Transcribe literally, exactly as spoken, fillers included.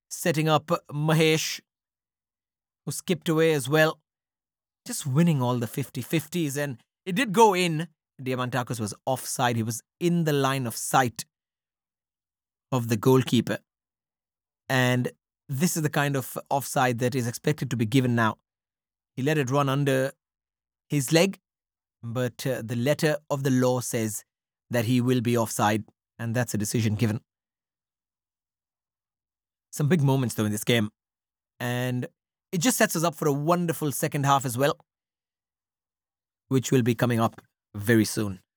setting up Mahesh, who skipped away as well. Just winning all the fifty-fifties, and it did go in. Diamantakis was offside. He was in the line of sight of the goalkeeper. And this is the kind of offside that is expected to be given now. He let it run under his leg, but uh, the letter of the law says that he will be offside, and that's a decision given. Some big moments, though, in this game. And it just sets us up for a wonderful second half as well, which will be coming up very soon.